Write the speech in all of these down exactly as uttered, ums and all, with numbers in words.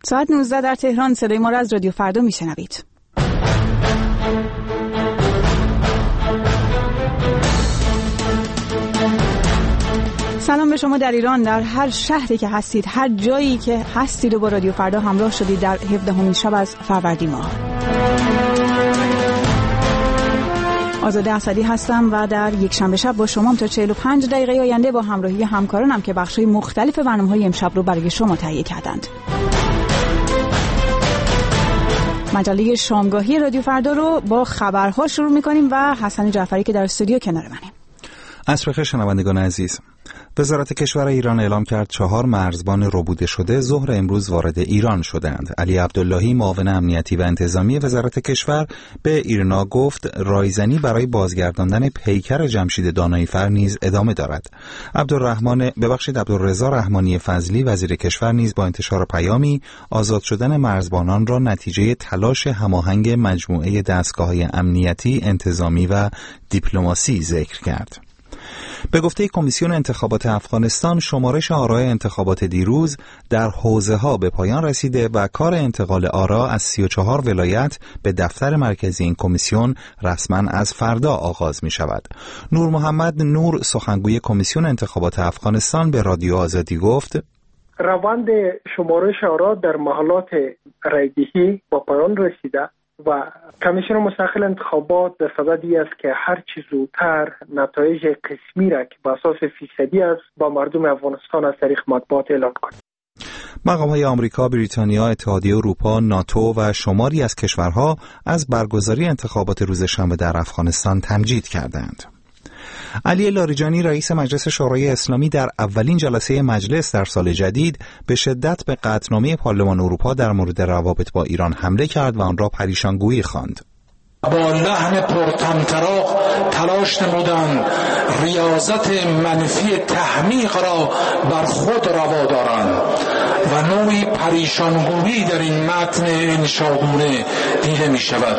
ساعت نوزده در تهران. صدای ما را از رادیو فردا میشنوید. سلام به شما در ایران، در هر شهری که هستید، هر جایی که هستید و با رادیو فردا همراه شدید در هفدهمین شب از فروردین ماه. آزاده اسدی هستم و در یک شنبه شب با شما تا چهل و پنج دقیقه آینده با همراهی همکارانم که بخش‌های مختلف برنامه‌های امشب رو برای شما تهیه کردند. مجله شامگاهی رادیو فردا رو با خبرها شروع می‌کنیم و حسن جعفری که در استودیو کنار منه. عصر بخیر شنوندگان عزیز. وزارت کشور ایران اعلام کرد چهار مرزبان ربوده شده ظهر امروز وارد ایران شدند. علی عبداللهی معاون امنیتی و انتظامی وزارت کشور به ایرنا گفت رایزنی برای بازگرداندن پیکر جمشید داناییفر نیز ادامه دارد. عبدالرحمن ببخشید عبدالرضا رحمانی فضلی وزیر کشور نیز با انتشار پیامی آزاد شدن مرزبانان را نتیجه تلاش هماهنگ مجموعه دستگاه‌های امنیتی، انتظامی و دیپلماسی ذکر کرد. به گفته کمیسیون انتخابات افغانستان، شمارش آرای انتخابات دیروز در حوزه‌ها به پایان رسیده و کار انتقال آرا از سی و چهار ولایت به دفتر مرکزی این کمیسیون رسما از فردا آغاز می شود. نور محمد نور سخنگوی کمیسیون انتخابات افغانستان به رادیو آزادی گفت روند شمارش آرا در محلات رایدهی با پایان رسیده و کمیسیون مستقل انتخابات به صددی است که هر چه زودتر نتایج قسمی را که با اساس فیصدی است با مردم افغانستان از طریق مطبوعات اعلام کند. مقام‌های آمریکا، بریتانیا، اتحادیه اروپا، ناتو و شماری از کشورها از برگزاری انتخابات روز شنبه در افغانستان تمجید کردند. علی لاریجانی رئیس مجلس شورای اسلامی در اولین جلسه مجلس در سال جدید به شدت به قطعنامه پارلمان اروپا در مورد روابط با ایران حمله کرد و آن را پریشانگویی خواند. با لحن پرطمطراق تلاش نمودند ریاضت منفی تحمیق را بر خود روا دارند و نوعی پریشانگویی در این متن انشاگونه دیده می شود.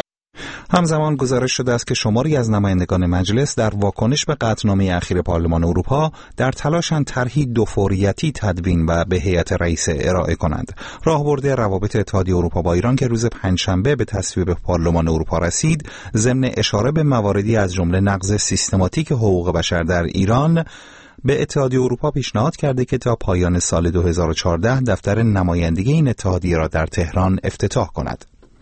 همزمان گزارش شده است که شماری از نمایندگان مجلس در واکنش به قطعنامه اخیر پارلمان اروپا در تلاشند طرحی دوفوریتی تدوین و به هیئت رئیسه ارائه کنند. راهبرد روابط اتحادیه اروپا با ایران که روز پنجشنبه به تصویب پارلمان اروپا رسید، ضمن اشاره به مواردی از جمله نقض سیستماتیک حقوق بشر در ایران، به اتحادیه اروپا پیشنهاد کرده که تا پایان سال دو هزار و چهارده دفتر نمایندگی این اتحادیه را در تهران افتتاح کند.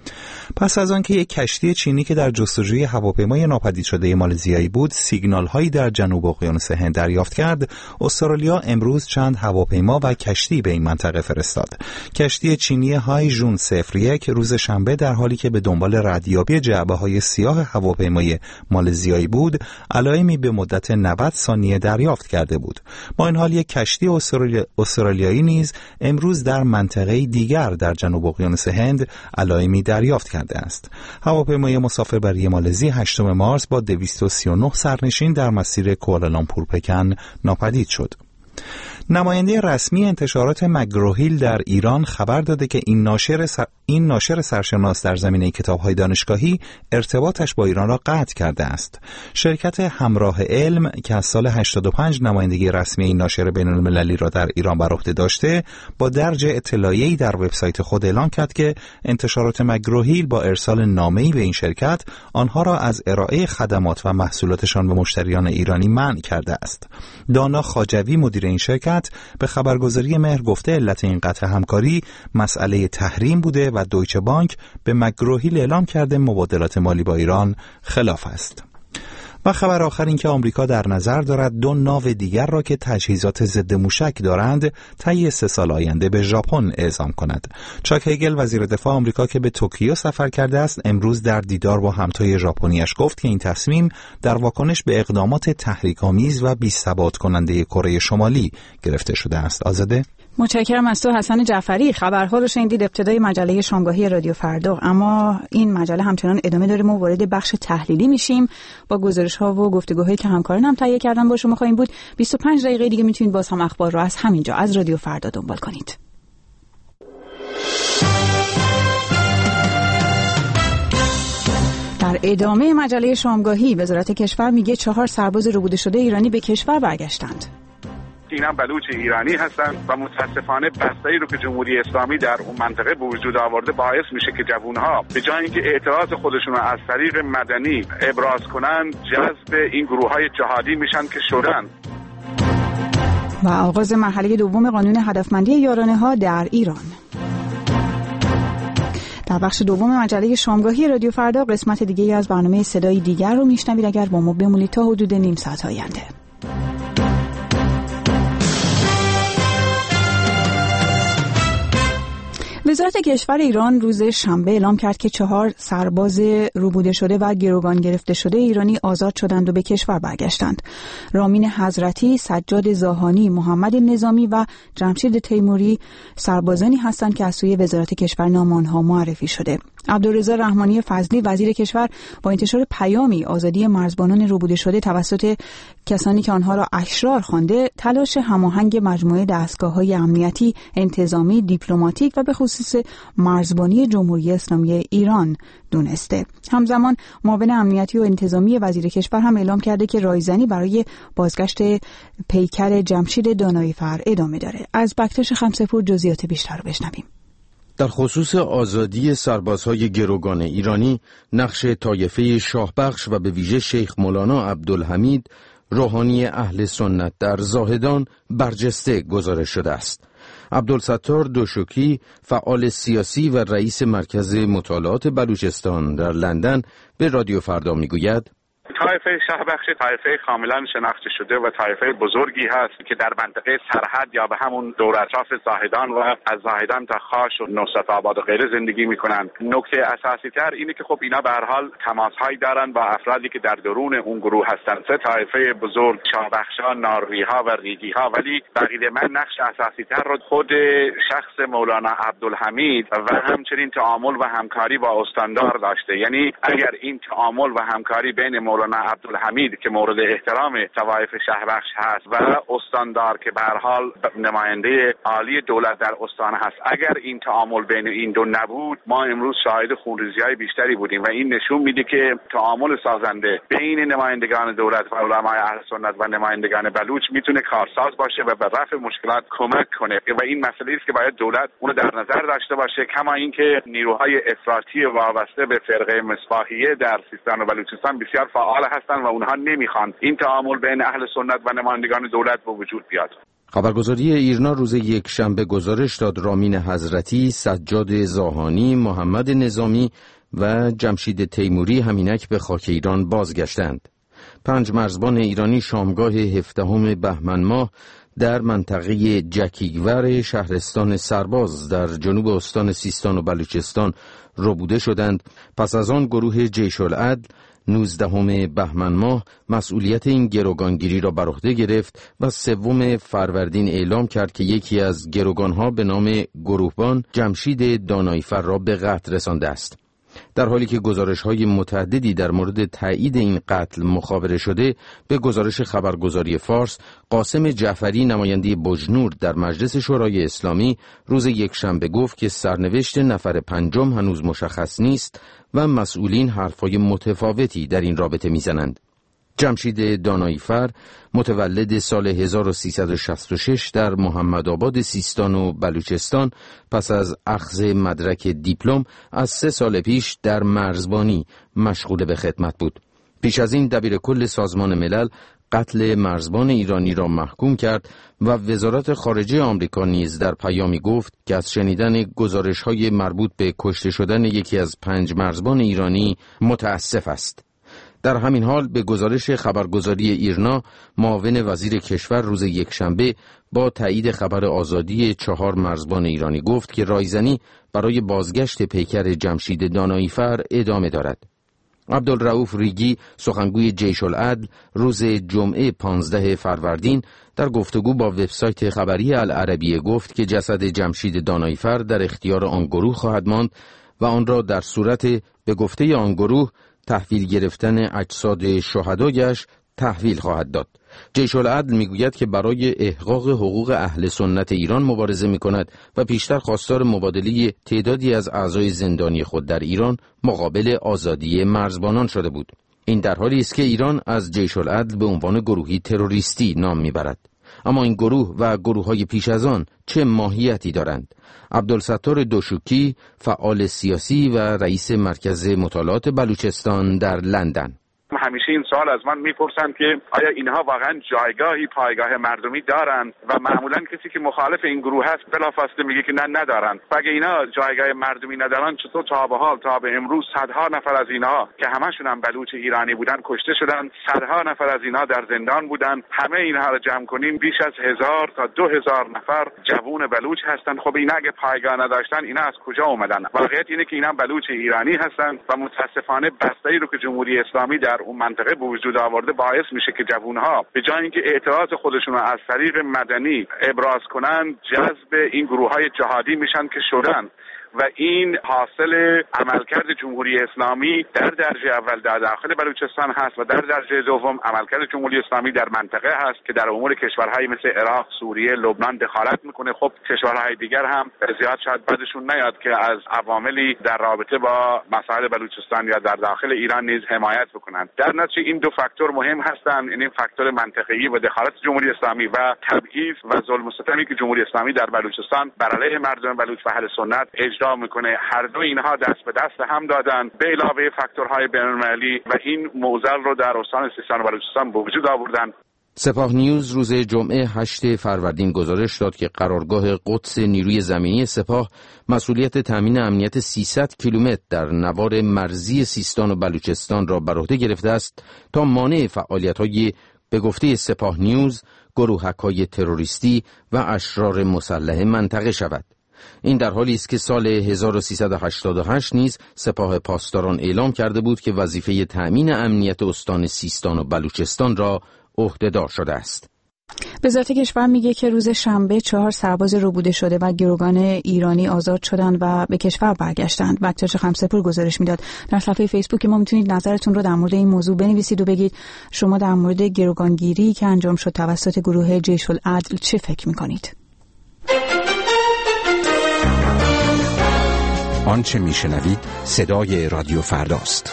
پس از آنکه یک کشتی چینی که در جستجوی هواپیمای ناپدید شده مالزیایی بود سیگنال هایی در جنوب اقیانوس هند دریافت کرد، استرالیا امروز چند هواپیما و کشتی به این منطقه فرستاد. کشتی چینی های ژون صفر یک روز شنبه در حالی که به دنبال ردیابی جعبه های سیاه هواپیمای مالزیایی بود، علائمی به مدت نود ثانیه دریافت کرده بود. با این حال یک کشتی استرالیا... استرالیایی نیز امروز در منطقه دیگر در جنوب اقیانوس هند علائمی دریافت کرده است. هواپیمای مسافربری مالزی هشتم مارس با دویست و سی و نه سرنشین در مسیر کوالالامپور پکن ناپدید شد. نماینده رسمی انتشارات مگروهیل در ایران خبر داده که این ناشر سر... این ناشر سرشناس در زمینه کتاب‌های دانشگاهی ارتباطش با ایران را قطع کرده است. شرکت همراه علم که از سال هشتاد و پنج نمایندگی رسمی این ناشر بین‌المللی را در ایران بر عهده داشته، با درج اطلاعیه‌ای در وبسایت خود اعلام کرد که انتشارات مگروهیل با ارسال نامه‌ای به این شرکت آنها را از ارائه خدمات و محصولاتشان به مشتریان ایرانی منع کرده است. دانا خواجوی مدیر این شرکت به خبرگزاری مهر گفته علت این قطع همکاری مسئله تحریم بوده و دویچه بانک به مگروهیل اعلام کرده مبادلات مالی با ایران خلاف است. و خبر آخر این که آمریکا در نظر دارد دو ناو دیگر را که تجهیزات ضد موشک دارند طی سه سال آینده به ژاپن اعزام کند. چاک هگل وزیر دفاع آمریکا که به توکیو سفر کرده است امروز در دیدار با همتای ژاپنیش گفت که این تصمیم در واکنش به اقدامات تحریک‌آمیز و بی‌ثبات کننده کره شمالی گرفته شده است. آزاده متشکرم از تو حسن جعفری. خبرها رو شنیدید ابتدای مجله شامگاهی رادیو فردا، اما این مجله همچنان ادامه داره. ما وارد بخش تحلیلی میشیم با گزارش‌ها و گفتگوهایی که همکارانم تهیه کردن با شما خواهیم بود. بیست و پنج دقیقه دیگه میتونید باز هم اخبار رو از همینجا از رادیو فردا دنبال کنید. در ادامه مجله شامگاهی وزارت کشور میگه چهار سرباز ربوده شده ایرانی به کشور برگشتند. اینا بلوچ ایرانی هستن و متاسفانه بسته‌ای رو که جمهوری اسلامی در اون منطقه به وجود آورده باعث میشه که جوانها به جای اینکه اعتراض خودشون رو از طریق مدنی ابراز کنن، جذب این گروه‌های جهادی میشن که شدن. و آغاز مرحله دوم قانون هدفمندی یارانه ها در ایران. در بخش دوم مجله شامگاهی رادیو فردا قسمت دیگه از برنامه صدای دیگر رو میشنوید. اگر با ما بمونید تا حدود نیم ساعت آینده. وزارت کشور ایران روز شنبه اعلام کرد که چهار سرباز روبوده شده و گروگان گرفته شده ایرانی آزاد شدند و به کشور برگشتند. رامین حضرتی، سجاد زاهانی، محمد نظامی و جمشید تیموری سربازانی هستند که از سوی وزارت کشور نام آنها معرفی شده. عبدالرضا رحمانی فضلی وزیر کشور با انتشار پیامی آزادی مرزبانان روبوده شده توسط کسانی که آنها را اشرار خوانده، تلاش هماهنگ مجموعه دستگاه‌های امنیتی، انتظامی، دیپلماتیک و به خصوص مرزبانی جمهوری اسلامی ایران دونسته. همزمان معاون امنیتی و انتظامی وزیر کشور هم اعلام کرده که رایزنی برای بازگشت پیکر جمشید داناییفر ادامه داره. از بکتاش خمسه‌پور جزئیات بیشتر رو بشنویم. در خصوص آزادی سربازهای گروگان ایرانی، نقش طایفه شاهبخش و به ویژه شیخ مولانا عبدالحمید روحانی اهل سنت در زاهدان برجسته گزارش شده است. عبدالستار دوشکی، فعال سیاسی و رئیس مرکز مطالعات بلوچستان در لندن، به رادیو فردا میگوید: طایفه شاهبخش طایفه کاملا شناخته شده و طایفه بزرگی هست که در منطقه سرحد یا به همون دور اطراف زاهدان و از زاهدان تا خاش و نصرت آباد و غیره زندگی میکنن. نکته اساسی تر اینه که خب اینا به هر حال تماس هایی دارن با افرادی که در درون اون گروه هستن. سه طایفه بزرگ، شاهبخشا، ناروی ها و ریگی ها، ولی بقیه من نقش اساسی تر رو خود شخص مولانا عبدالحمید و همچنین تعامل و همکاری با استاندار داشته. یعنی اگر این تعامل و همکاری بین مولانا عبدالحمید که مورد احترام طوایف شاهبخش هست و استاندار که به هر حال نماینده عالی دولت در استان هست، اگر این تعامل بین این دو نبود، ما امروز شاهد خونریزی‌های بیشتری بودیم و این نشون میده که تعامل سازنده بین نمایندگان دولت و علمای اهل سنت و نمایندگان بلوچ میتونه کارساز باشه و به رفع مشکلات کمک کنه و این مسئله است که باید دولت اون در نظر داشته باشه. کما اینکه نیروهای افراطی وابسته به فرقه مصباحیه در سیستان و بلوچستان بسیار فعال هستن و اونها نمیخوان این تعامل بین اهل سنت و نمایندگان دولت به وجود بیاد. خبرگزاری ایرنا روز یک شنبه گزارش داد رامین حضرتی، سجاد زاهانی، محمد نظامی و جمشید تیموری همینک به خاک ایران بازگشتند. پنج مرزبان ایرانی شامگاه هفدهم بهمن ماه در منطقه جکیگور شهرستان سرباز در جنوب استان سیستان و بلوچستان ربوده شدند. پس از آن گروه جیش العدل نوزدهم بهمن ماه مسئولیت این گروگانگیری را بر عهده گرفت و سوم فروردین اعلام کرد که یکی از گروگانها به نام گروهبان جمشید داناییفر را به قتل رسانده است. در حالی که گزارش‌های متعددی در مورد تایید این قتل مخابره شده، به گزارش خبرگزاری فارس، قاسم جعفری نماینده بجنور در مجلس شورای اسلامی روز یکشنبه گفت که سرنوشت نفر پنجم هنوز مشخص نیست و مسئولین حرفای متفاوتی در این رابطه میزنند. جمشید داناییفر متولد سال هزار و سیصد و شصت و شش در محمدآباد سیستان و بلوچستان پس از اخذ مدرک دیپلم از سه سال پیش در مرزبانی مشغول به خدمت بود. پیش از این دبیر کل سازمان ملل قتل مرزبان ایرانی را محکوم کرد و وزارت خارجه آمریکا نیز در پیامی گفت که از شنیدن گزارش‌های مربوط به کشته شدن یکی از پنج مرزبان ایرانی متاسف است. در همین حال به گزارش خبرگزاری ایرنا، معاون وزیر کشور روز یکشنبه با تایید خبر آزادی چهار مرزبان ایرانی گفت که رایزنی برای بازگشت پیکر جمشید داناییفر ادامه دارد. عبدالرؤوف ریگی، سخنگوی جیش العدل، روز جمعه پانزده فروردین در گفتگو با وبسایت خبری العربیه گفت که جسد جمشید داناییفر در اختیار آن گروه خواهد ماند و آن را در صورت به گفته آن گروه تحویل گرفتن اجساد شهدایش تحویل خواهد داد. جیش العدل میگوید که برای احقاق حقوق اهل سنت ایران مبارزه میکند و پیشتر خواستار مبادله تعدادی از اعضای زندانی خود در ایران مقابل آزادی مرزبانان شده بود. این در حالی است که ایران از جیش العدل به عنوان گروهی تروریستی نام میبرد. اما این گروه و گروه‌های پیش از آن چه ماهیتی دارند؟ عبدالستار دوشوکی، فعال سیاسی و رئیس مرکز مطالعات بلوچستان در لندن: همیشه این سوال از من میپرسند که آیا اینها واقعا جایگاهی پایگاه مردمی دارند و معمولا کسی که مخالف این گروه هست بلافاصله میگه که نه ندارند. و اگه اینا جایگاه مردمی ندارن، چطور تا به حال تا به امروز صدها نفر از اینها که همشون هم بلوچ ایرانی بودن کشته شدن، صدها نفر از اینها در زندان بودن؟ همه اینها رو جمع کنیم بیش از هزار تا دو هزار نفر جوون بلوچ هستن. خب اینا اگه پایگاه نداشتن، اینا از کجا اومدن؟ واقعیت اینه که اینا بلوچ ایرانی هستن و متاسفانه بسته‌ای رو که جمهوری اسلامی در اون منطقه به وجود آورده باعث میشه که جوانها به جای اینکه اعتراض خودشون رو از طریق مدنی ابراز کنن، جذب این گروه‌های جهادی میشن که شدن. و این حاصل عملکرد جمهوری اسلامی در درجه اول در داخل بلوچستان هست و در درجه دوم عملکرد جمهوری اسلامی در منطقه هست که در امور کشورهای مثل عراق، سوریه، لبنان دخالت میکنه. خب کشورهای دیگر هم زیاد شاید بدشون نیاد که از عواملی در رابطه با مسائل بلوچستان یا در داخل ایران نیز حمایت بکنند. در نتیجه این دو فاکتور مهم هستند، این فاکتور منطقه‌ای و دخالت جمهوری اسلامی و تبعیض و ظلم و ستمی که جمهوری اسلامی در بلوچستان بر علیه مردم بلوچ و اهل سنت اجرا میکنه. هر دو اینها دست به دست هم دادن به علاوه فاکتورهای بین‌المللی و این معضل رو در استان سیستان و بلوچستان به وجود آوردن. سپاه نیوز روز جمعه هشتم فروردین گزارش داد که قرارگاه قدس نیروی زمینی سپاه مسئولیت تامین امنیت سیصد کیلومتر در نوار مرزی سیستان و بلوچستان را بر عهده گرفته است تا مانع فعالیت‌های به گفته سپاه نیوز گروهک‌های تروریستی و اشرار مسلح منطقه شود. این در حالی است که سال هزار و سیصد و هشتاد و هشت نیز سپاه پاسداران اعلام کرده بود که وظیفه تأمین امنیت استان سیستان و بلوچستان را عهده‌دار شده است. وزارت کشور میگه که روز شنبه چهار سرباز ربوده شده و گروگان ایرانی آزاد شدند و به کشور برگشتند. وقتش خمسه‌پور گزارش میداد. در صفحه فیسبوک ما میتونید نظرتون رو در مورد این موضوع بنویسید و بگید شما در مورد گروگانگیری که انجام شد توسط گروه جیش العدل چه فکر میکنید؟ آنچه میشنوید صدای رادیو فرداست.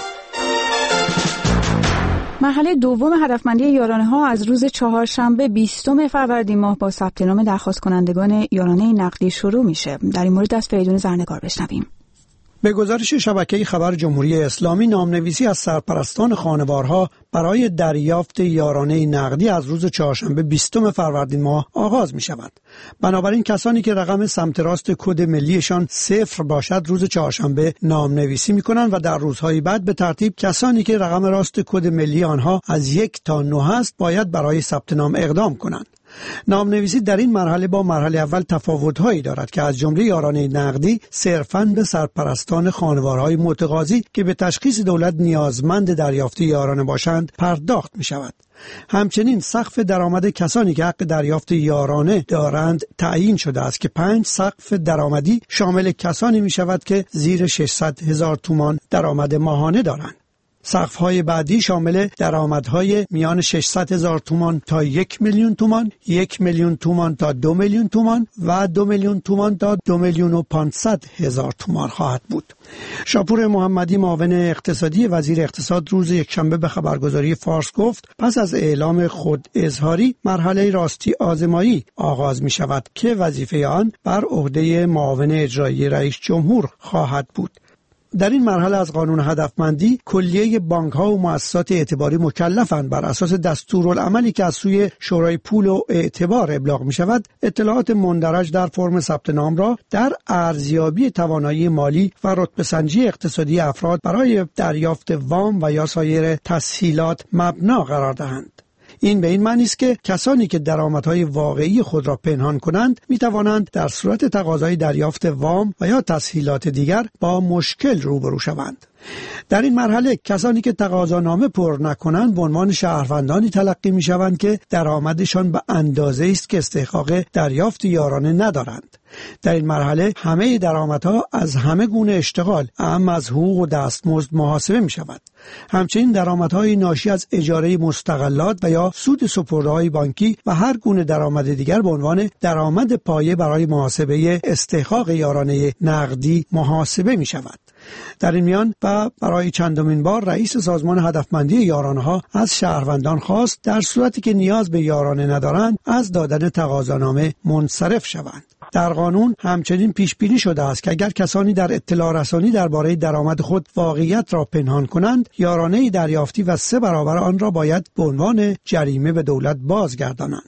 مرحله دوم هدفمندی یارانه ها از روز چهارشنبه بیستم فروردین ماه با ثبت نام درخواست کنندگان یارانه نقدی شروع میشه. در این مورد از فریدون زرنگار بشنویم. به گزارش شبکه خبر جمهوری اسلامی، نامنویسی از سرپرستان خانوارها برای دریافت یارانه نقدی از روز چهارشنبه بیستم فروردین ماه آغاز می شود. بنابراین کسانی که رقم سمت راست کد ملیشان صفر باشد روز چهارشنبه نامنویسی می کنند و در روزهای بعد به ترتیب کسانی که رقم راست کد ملی آنها از یک تا نه است باید برای ثبت نام اقدام کنند. نامنویسی در این مرحله با مرحله اول تفاوت‌هایی دارد که از جمله یارانه نقدی صرفاً به سرپرستان خانوارهای متقاضی که به تشخیص دولت نیازمند دریافت یارانه باشند پرداخت می‌شود. همچنین سقف درآمد کسانی که حق دریافت یارانه دارند تعیین شده است که پنج سقف درآمدی شامل کسانی می‌شود که زیر ششصد هزار تومان درآمد ماهانه دارند. سقف‌های بعدی شامل درآمدهای میان ششصد هزار تومان تا یک میلیون تومان، یک میلیون تومان تا دو میلیون تومان و دو میلیون تومان تا دو میلیون و پانصد هزار تومان خواهد بود. شاپور محمدی معاون اقتصادی وزیر اقتصاد روز یکشنبه به خبرگزاری فارس گفت پس از اعلام خود اظهاری مرحله راستی آزمایی آغاز می شود که وظیفه آن بر عهده معاون اجرایی رئیس جمهور خواهد بود. در این مرحله از قانون هدفمندی کلیه بانک‌ها و مؤسسات اعتباری مکلفند بر اساس دستورالعملی که از سوی شورای پول و اعتبار ابلاغ می شود اطلاعات مندرج در فرم ثبت نام را در ارزیابی توانایی مالی و رتبه‌سنجی اقتصادی افراد برای دریافت وام و یا سایر تسهیلات مبنا قرار دهند. این به این معنی است که کسانی که درآمدهای واقعی خود را پنهان کنند می توانند در صورت تقاضای دریافت وام و یا تسهیلات دیگر با مشکل روبرو شوند. در این مرحله کسانی که تقاضانامه پر نکنند به عنوان شهروندانی تلقی می شوند که درآمدشان به اندازه است که استحقاق دریافت یارانه ندارند. در این مرحله همه درآمدها از همه گونه اشتغال اعم از حقوق و دستمزد محاسبه می شود. همچنین درآمدهای ناشی از اجاره مستغلات و یا سود سپرده‌های بانکی و هر گونه درآمد دیگر به عنوان درآمد پایه برای محاسبه استحقاق یارانه نقدی محاسبه می شود. در این میان و برای چندمین بار رئیس سازمان هدفمندی یارانه‌ها از شهروندان خواست در صورتی که نیاز به یارانه ندارند از دادن تقاضانامه منصرف شوند. در قانون همچنین پیش بینی شده است که اگر کسانی در اطلاع رسانی درباره درآمد خود واقعیت را پنهان کنند، یارانه دریافتی و سه برابر آن را باید به عنوان جریمه به دولت بازگردانند.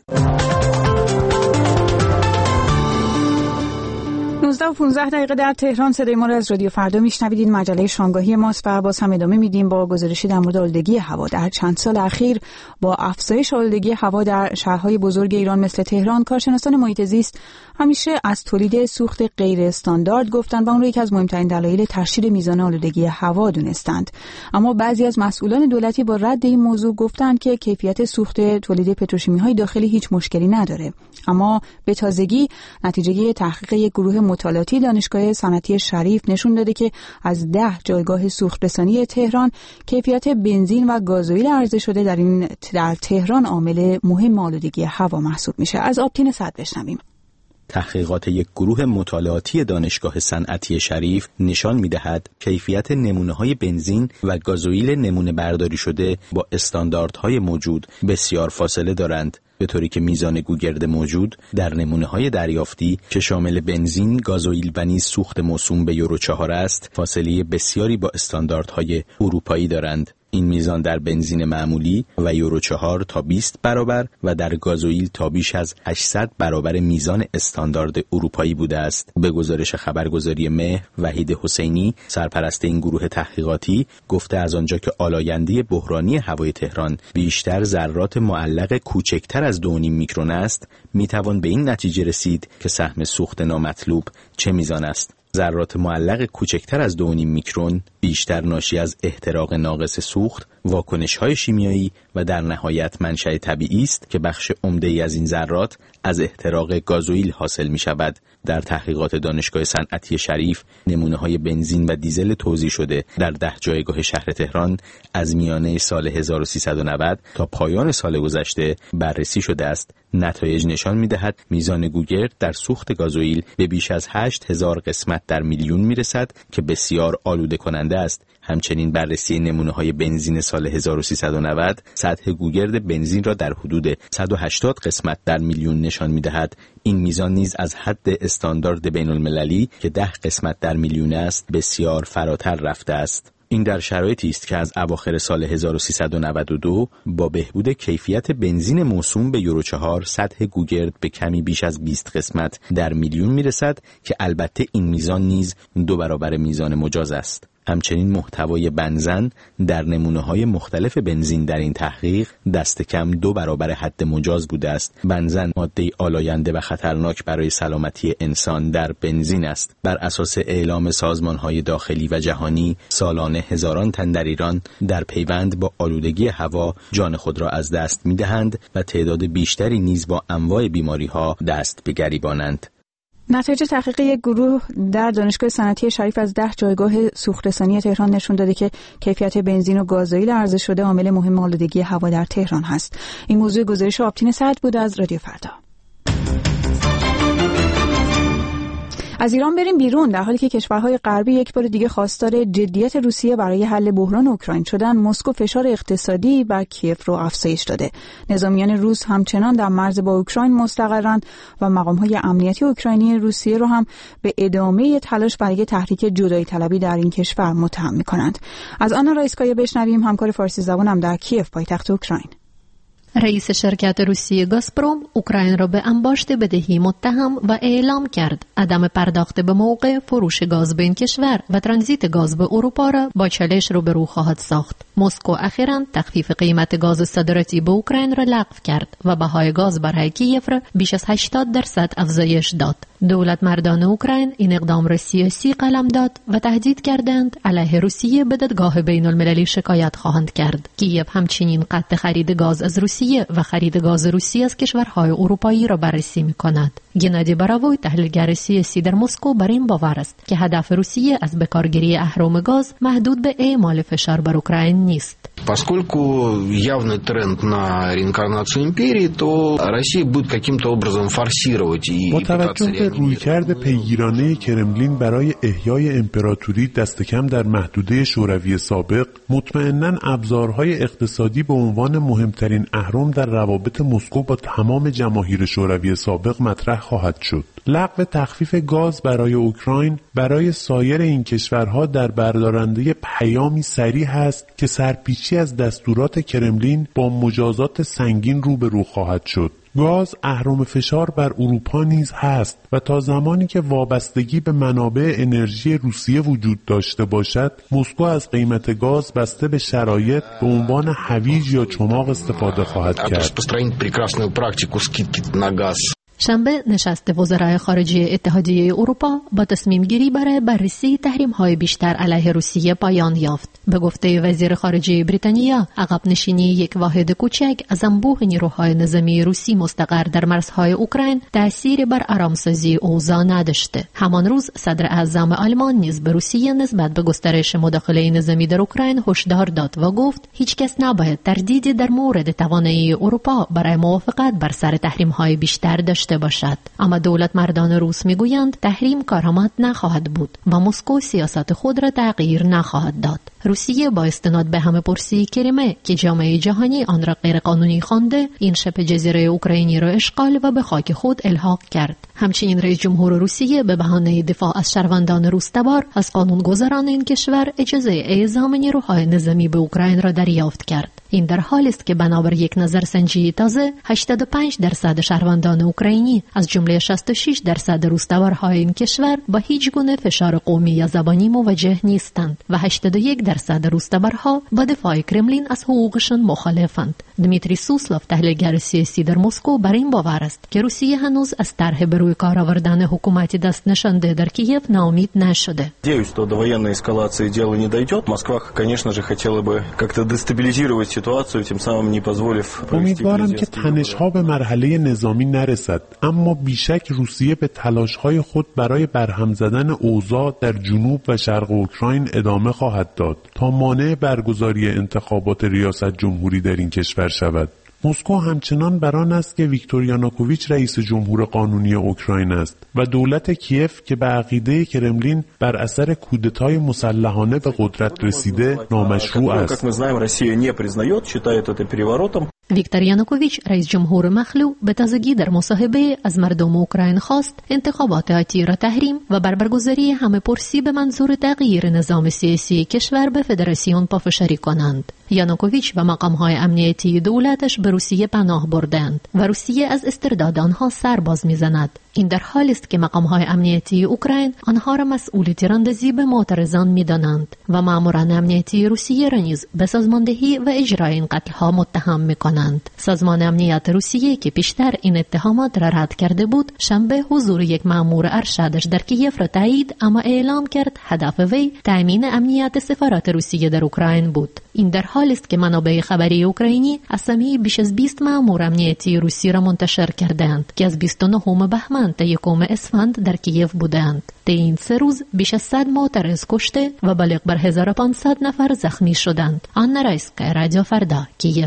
نوزده و پانزده دقیقه در تهران. صدای ما را از رادیو فردا میشنوید. این مجله شانگاهی ماست و باز هم ادامه میدیم با گزارشی در مورد آلودگی هوا. در چند سال اخیر با افزایش آلودگی هوا در شهرهای بزرگ ایران مثل تهران، کارشناسان محیط زیست همیشه از تولید سوخت غیر استاندارد گفتند و اون رو یکی از مهمترین دلایل ترشید میزان آلودگی هوا دونستند. اما بعضی از مسئولان دولتی با رد این موضوع گفتند که کیفیت سوخت تولید پتروشیمی‌های داخلی هیچ مشکلی نداره. اما به تازگی نتیجه تحقیق یک گروه مطالعاتی دانشگاه صنعتی شریف نشون داده که از ده جایگاه سوخت‌رسانی تهران کیفیت بنزین و گازوئیل عرضه شده در این در تهران عامل مهم آلودگی هوا محسوب میشه. از آبتین صد بشنویم. تحقیقات یک گروه مطالعاتی دانشگاه صنعتی شریف نشان می‌دهد کیفیت نمونه‌های بنزین و گازوئیل نمونه برداری شده با استانداردهای موجود بسیار فاصله دارند، به طوری که میزان گوگرد موجود در نمونه‌های دریافتی که شامل بنزین، گازوئیل و نیز سوخت موسوم به یورو چهار است، فاصله بسیاری با استانداردهای اروپایی دارند. این میزان در بنزین معمولی و یورو چهار تا بیست برابر و در گازوئیل تا بیش از هشتصد برابر میزان استاندارد اروپایی بوده است. به گزارش خبرگزاری مهر، وحید حسینی، سرپرست این گروه تحقیقاتی، گفته از آنجا که آلاینده بحرانی هوای تهران بیشتر ذرات معلق کوچکتر از دو و نیم میکرون است، میتوان به این نتیجه رسید که سهم سوخت نامطلوب چه میزان است. ذرات معلق کوچکتر از دو و نیم میکرون بیشتر ناشی از احتراق ناقص سوخت، واکنش‌های شیمیایی و در نهایت منشأ طبیعی است که بخش عمده‌ای از این ذرات از احتراق گازوئیل حاصل می‌شود. در تحقیقات دانشگاه صنعتی شریف نمونه‌های بنزین و دیزل توزیع شده در ده جایگاه شهر تهران از میانه سال هزار و سیصد و نود تا پایان سال گذشته بررسی شده است. نتایج نشان می‌دهد میزان گوگرد در سوخت گازوئیل به بیش از هشت هزار قسمت در میلیون میرسد که بسیار آلوده کننده است. همچنین بررسی نمونه‌های بنزین سال هزار و سیصد و نود سطح گوگرد بنزین را در حدود صد و هشتاد قسمت در میلیون نشان می‌دهد. این میزان نیز از حد استاندارد بین‌المللی که ده قسمت در میلیون است بسیار فراتر رفته است. این در شرایطی است که از اواخر سال هزار و سیصد و نود و دو با بهبود کیفیت بنزین موسوم به یورو چهار سطح گوگرد به کمی بیش از بیست قسمت در میلیون میرسد که البته این میزان نیز دو برابر میزان مجاز است. همچنین محتوای بنزن در نمونه‌های مختلف بنزین در این تحقیق دست کم دو برابر حد مجاز بوده است. بنزن ماده‌ای آلاینده و خطرناک برای سلامتی انسان در بنزین است. بر اساس اعلام سازمان‌های داخلی و جهانی، سالانه هزاران تن در ایران در پیوند با آلودگی هوا جان خود را از دست می‌دهند و تعداد بیشتری نیز با انواع بیماری‌ها دست به گریبانند. نتایج تحقیق یک گروه در دانشگاه صنعتی شریف از ده جایگاه سوخت‌رسانی تهران نشون داده که کیفیت بنزین و گازوئیل عرضه شده عامل مهم آلودگی هوا در تهران هست. این موضوع گزارش آبتین صد بود از رادیو فردا. از ایران بریم بیرون. در حالی که کشورهای غربی یک بار دیگه خواستار جدیت روسیه برای حل بحران اوکراین شدن، مسکو فشار اقتصادی بر کیف رو افزایش داده. نظامیان روس همچنان در مرز با اوکراین مستقرند و مقام‌های امنیتی اوکراینی روسیه رو هم به ادامه تلاش برای تحریک جدایی طلبی در این کشور متهم می‌کنند. از آنا رایسکایا بشنویم، همکار فارسی زبانم در کیف پایتخت اوکراین. رئیس شرکت روسی گازپروم اوکراین را به انباشت بدهی متهم و اعلام کرد عدم پرداخت به موقع فروش گاز به این کشور و ترانزیت گاز به اروپا را با چالش روبرو خواهد ساخت. مسکو اخیراً تخفیف قیمت گاز صادراتی به اوکراین را لغو کرد و بهای گاز برای کیف را بیش از هشتاد درصد افزایش داد. دولت مردان اوکراین این اقدام را سیاسی قلم داد و تهدید کردند علیه روسیه به دادگاه بین المللی شکایت خواهند کرد. کیف همچنین قطع خرید گاز از روسیه و خرید گاز روسیه از کشورهای اروپایی را بررسی می‌کند. گنادی براوی تحلیلگر سیاسی در مسکو بر این باور است که هدف روسیه از بکارگیری اهرم گاز محدود به اعمال فشار بر اوکراین نیست. Поскольку явный тренд на реинкарнацию империи, то Россия будет каким-то образом форсировать и با توجه به رویکرد پیگیرانه کرملین برای احیای امپراتوری دست کم در محدوده شوروی سابق، مطمئناً ابزارهای اقتصادی به عنوان مهمترین اهرم در روابط مسکو با تمام جماهیر شوروی سابق مطرح خواهد شد. لغو تخفیف گاز برای اوکراین برای سایر این کشورها در بردارنده پیامی صریح است که سرپیچی از دستورات کرملین با مجازات سنگین روبرو خواهد شد. گاز اهرم فشار بر اروپا نیز هست و تا زمانی که وابستگی به منابع انرژی روسیه وجود داشته باشد، مسکو از قیمت گاز بسته به شرایط به عنوان هویج یا چماق استفاده خواهد کرد. شنبه نشست وزرای خارجه اتحادیه اروپا با تصمیم گیری برای بررسی تحریم های بیشتر علیه روسیه پایان یافت. به گفته وزیر خارجه بریتانیا، عقب نشینی یک واحد کوچک از انبوه نیروهای نظامی روسی مستقر در مرزهای اوکراین تأثیر بر آرامسازی اوضاع نداشته. همان روز صدر اعظم آلمان نیز به روسیه نسبت به گسترش مداخله نظامی در اوکراین هشدار داد و گفت هیچ کس نباید تردیدی در مورد توانایی اروپا برای موافقت بر سر تحریم های بیشتر داشته باشد. اما دولت مردان روس میگویند تحریم کارآمد نخواهد بود و مسکو سیاست خود را تغییر نخواهد داد. روسیه با استناد به همه پرسی کریمه که جامعه جهانی آن را غیر قانونی خوانده، این شبه جزیره اوکراینی را اشغال و به خاک خود الحاق کرد. همچنین رئیس جمهور روسیه به بهانه دفاع از شهروندان روس‌تبار از قانونگذاران این کشور اجازه اعزام نیروهای نظامی به اوکراین را دریافت کرد. این در حالی است که بنابر یک نظرسنجی تازه هشتاد و پنج درصد شهروندان اوکراینی از جمله شصت و شش درصد روس‌تبارهای این کشور با هیچ گونه فشار قومی یا زبانی مواجه نیستند و هشتاد و یک درصد روس‌تبارها با دفاع کرملین از حقوقشان مخالفند. دمیتری سوسلوف تحلیلگر سیاسی در مسکو بر این باور است که روسیه هنوز از طرح به روی کار آوردن حکومتی دست نشانده در کیف ناامید نشده. Надеюсь, что до военной эскалации дело не дойдет. Москва, конечно же, хотела бы как-то дестабилизировать ситуацию, тем самым не позволив. امیدوارم که تنش‌ها به مرحله نظامی نرسد، اما بیشک روسیه به تلاش‌های خود برای برهم زدن اوضاع در جنوب و شرق اوکراین ادامه خواهد داد تا مانع برگزاری انتخابات ریاست جمهوری در این کشور شود. مسکو همچنان بر آن است که ویکتور یانوکوویچ رئیس جمهور قانونی اوکراین است و دولت کیف که به عقیده کرملین بر اثر کودتای مسلحانه به قدرت رسیده نامشروع است. ویکتور یانوکوویچ رئیس جمهور مخلوع به تازگی در مصاحبه از مردم اوکراین خواست انتخابات آتی را تحریم و بر برگزاری همه پرسی به منظور تغییر نظام سیاسی کشور به فدراسیون پافشاری کنند. یانوکوویچ و مقام‌های امنیتی دولتش به روسیه پناه بردند و روسیه از استرداد آنها سر باز می‌زند. این در حالی است که مقام‌های امنیتی اوکراین آنها را مسئول تیراندازی به معترضان می‌دانند و ماموران امنیتی روسیه را نیز به سازماندهی و اجرای این قتل‌ها متهم می‌کنند. سازمان امنیت روسیه که پیشتر این اتهامات را رد کرده بود، شنبه حضور یک مأمور ارشدش در کیف را تایید اما اعلام کرد هدف وی تأمین امنیت سفارت روسیه در اوکراین بود. این در حالی است که منابع خبری اوکراینی اسامی بیش از بیست مأمور امنیتی روسی را منتشر کردند که از بیست و نهم بهمن تا یکم اسفند در کیف بودند. در این سه روز بیش از صد معترض کشته و بالغ بر هزار و پانصد نفر زخمی شدند. آنا رایسکا، رادیو فردا، کیف.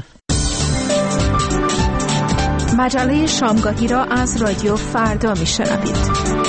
مجله شامگاهی را از رادیو فردا میشنوید.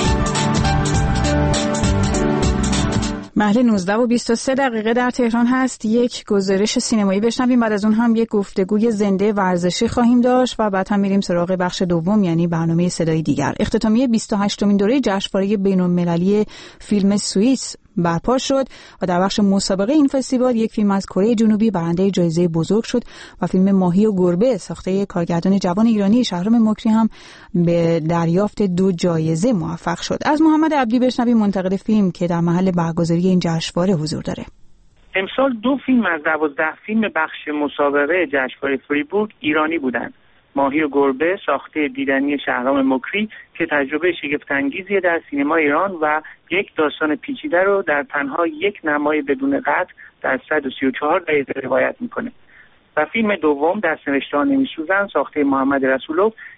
محل نوزده و بیست و سه دقیقه در تهران هست. یک گزارش سینمایی بشنویم، بعد از اون هم یک گفتگوی زنده ورزشی خواهیم داشت و بعد هم میریم سراغ بخش دوم، یعنی برنامه صدای دیگر. اختتامیه بیست و هشتمین دوره جشنواره بین‌المللی فیلم سوئیس برپا شد و در بخش مسابقه این فستیوال یک فیلم از کره جنوبی برنده جایزه بزرگ شد و فیلم ماهی و گربه ساخته کارگردان جوان ایرانی شهرام مکری هم به دریافت دو جایزه موفق شد. از محمد عبدی بشنویم، منتقد فیلم که در محل برگزاری این جشنواره حضور داره. امسال دو فیلم از دوازده فیلم بخش مسابقه جشنواره فریبورگ ایرانی بودند. ماهی و گربه ساخته دیدنی شهرام مکری که تجربه شگفت‌انگیزی در سینما ایران و یک داستان پیچیده رو در تنها یک نمای بدون قطع در صد و سی و چهار دقیقه روایت میکنه. و فیلم دوم دست‌نوشته‌ها نمی‌سوزند ساخته محمد رسولوف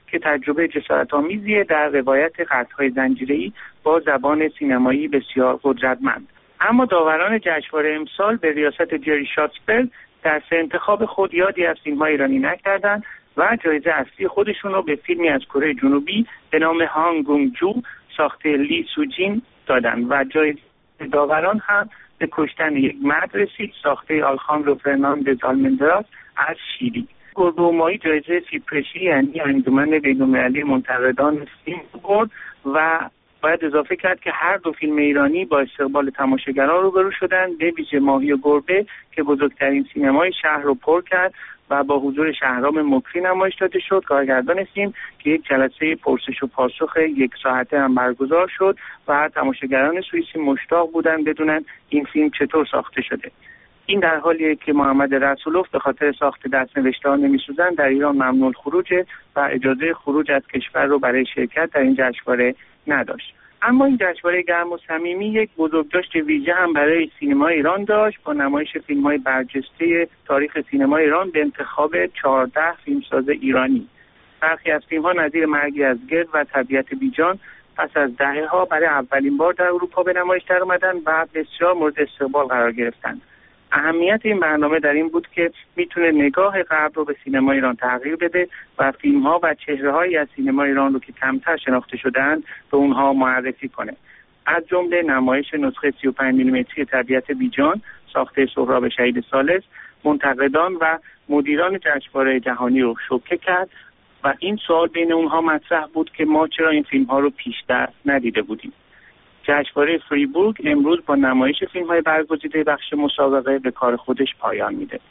که تجربه جسارت‌آمیزی در روایت قتل‌های زنجیره‌ای با زبان سینمایی بسیار قدرتمند. اما داوران جشنواره امسال به ریاست جری شاتسبرگ در سه انتخاب خود یادی از فیلم‌های ایرانی نکردند و جایزه اصلی خودشون رو به فیلمی از کره جنوبی به نام هانگ گونگ جو ساخته لی سوجین دادن و جایزه داوران هم به کشتن یک مرد رسید ساخته آلخاندرو فرناندز آلمندراس از شیلی. گلدومایی جایزه فیپرشی یعنی انجمن بین‌المللی منتقدان فیلم برد و باید اضافه کرد که هر دو فیلم ایرانی با استقبال تماشاگران روبرو شدند، به ویژه ماهی و گربه که بزرگترین سینمای شهر رو پر کرد و با حضور شهرام مکری نمایش داده شد. کارگردان فیلم که یک جلسه پرسش و پاسخ یک ساعته هم برگزار شد و تماشاگران سوئیسی مشتاق بودند بدونن این فیلم چطور ساخته شده. این در حالیه که محمد رسولوف به خاطر ساخت دست‌نوشته‌ها نمی‌سوزند در ایران ممنوع الخروج و اجازه خروج از کشور رو برای شرکت در این جشنواره نداشت. اما این جشنواره گرم و صمیمی یک بزرگداشت ویژه هم برای سینما ایران داشت با نمایش فیلم‌های برجسته تاریخ سینما ایران به انتخاب چهارده فیلمساز ایرانی. برخی از فیلم‌ها نظیر مرگی از گرد و طبیعت بیجان پس از دهه‌ها برای اولین بار در اروپا به نمایش درآمدند و بسیار مورد استقبال قرار گرفتند. اهمیت این برنامه در این بود که میتونه نگاه غرب رو به سینما ایران تغییر بده و فیلم‌ها و چهره‌هایی از سینما ایران رو که کمتر شناخته شده‌اند به اونها معرفی کنه. از جمله نمایش نسخه سی و پنج میلیمتری طبیعت بیجان ساخته سهراب شهید ثالث منتقدان و مدیران جشنواره جهانی رو شوکه کرد و این سوال بین اونها مطرح بود که ما چرا این فیلم‌ها رو پیشتر ندیده بودیم. جشنواره فریبورگ امروز با نمایش فیلم‌های برگزیده بخش مسابقه به کار خودش پایان میده.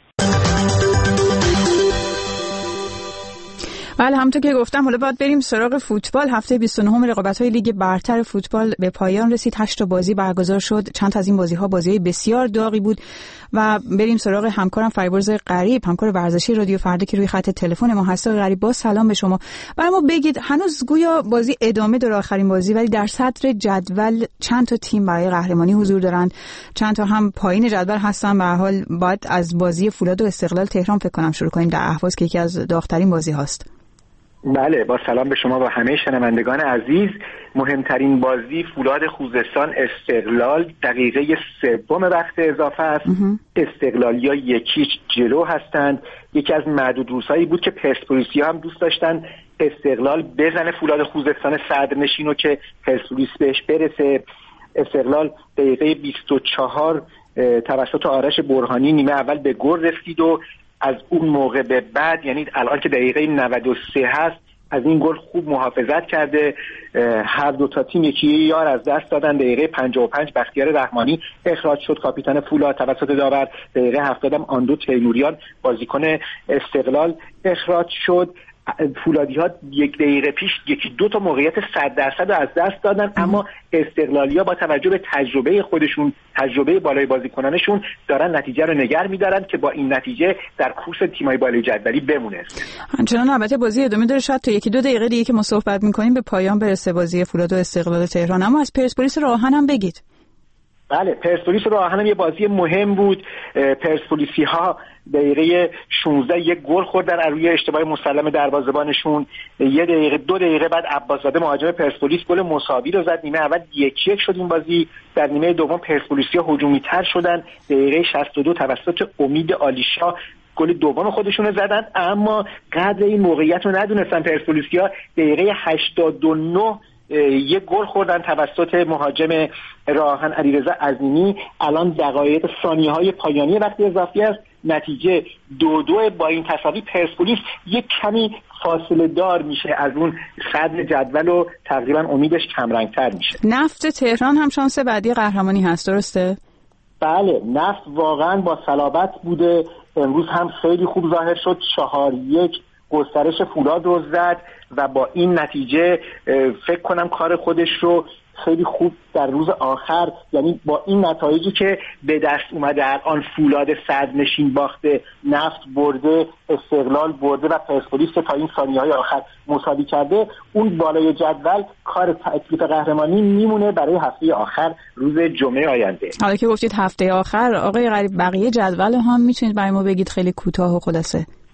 بله همونطور که گفتم حالا باید بریم سراغ فوتبال. هفته بیست و نهم رقابت‌های لیگ برتر فوتبال به پایان رسید. هشت تا بازی برگزار شد. چند از این بازی‌ها بازی‌های بسیار داغی بود و بریم سراغ همکارم فریبرز غریب، همکار ورزشی رادیو فردا که روی خط تلفن ما هست. غریب با سلام به شما. برای ما بگید هنوز گویا بازی ادامه داره آخرین بازی، ولی در صدر جدول چند تا تیم برای قهرمانی حضور دارند، چند تا هم پایین جدول هستن. به هر حال باید از بازی فولاد و استقلال تهران فکر کنم شروع کنیم در اهواز که یکی از داغ‌ترین بازی هاست. بله با سلام به شما و همه شنوندگان عزیز. مهمترین بازی فولاد خوزستان استقلال دقیقه سوم وقت اضافه است. استقلالیا یکیچ جلو هستند. یکی از معدود روزهایی بود که پرسپولیسیا هم دوست داشتن استقلال بزنه فولاد خوزستان صدرنشینو که پرسپولیس بهش برسه. استقلال دقیقه بیست و چهار توسط آرش برهانی نیمه اول به گل رسید و از اون موقع به بعد یعنی الان که دقیقه نود و سه هست از این گل خوب محافظت کرده. هر دو تا تیم یکی یار از دست دادن. دقیقه پنجاه و پنج بختیار رحمانی اخراج شد کاپیتان فولاد توسط داور. دقیقه هفتاد هم آندو تیموریان بازیکن استقلال اخراج شد. فولادی ها یک دقیقه پیش یکی دو تا موقعیت صد درصد از دست دادن، اما استقلالیا با توجه به تجربه خودشون، تجربه بالای بازیکنانشون دارن نتیجه رو نگه می‌دارن که با این نتیجه در کورس تیم‌های بالای جدولی بمونه. همچنان البته بازی ادامه داره، شاید تا یکی دو دقیقه دیگه که ما صحبت می‌کنیم به پایان برسه بازی فولاد و استقلال تهران. اما از پرسپولیس راهن هم بگید. بله پرسپولیس راهن هم یه بازی مهم بود. پرسپولیسی ها دقیقه شانزده یک گل خوردن از روی اشتباه مسلم دروازه‌بانشون. یه دقیقه دو دقیقه بعد عباس‌زاده مهاجم پرسپولیس گل مساوی رو زد. نیمه اول یک یک شد این بازی. در نیمه دوم پرسپولیسیا هجومی‌تر شدن. دقیقه شصت و دو توسط امید عالیشا گل دوم خودشون رو زدن، اما قدر این موقعیت رو ندونستن پرسپولیسیا. دقیقه هشتاد و نه یک گل خوردن توسط مهاجم راهن علیرضا عظیمی. الان دقایق ثانیه‌های پایانی وقت اضافی است. نتیجه دو دو. با این تساوی پرسپولیس یک کمی فاصله دار میشه از اون صدر جدول و تقریبا امیدش کمرنگ‌تر میشه. نفت تهران هم شانس بعدی قهرمانی هست، درسته؟ بله نفت واقعا با صلابت بوده. امروز هم خیلی خوب ظاهر شد. چهار یک گسترش فولاد رو زد و با این نتیجه فکر کنم کار خودش رو خیلی خوب در روز آخر، یعنی با این نتایجی که به دست اومده الان فولاد صدرنشین باخته، نفت برده، استقلال برده و پرسپولیس که تا این ثانیه‌های آخر مساوی کرده، اون بالای جدول کار تکلیف قهرمانی میمونه برای هفته آخر روز جمعه آینده. حالا که گفتید هفته آخر، آقای غریب بقیه جدول هم میتونید برای ما بگید خیلی کوتاه و خلاصه؟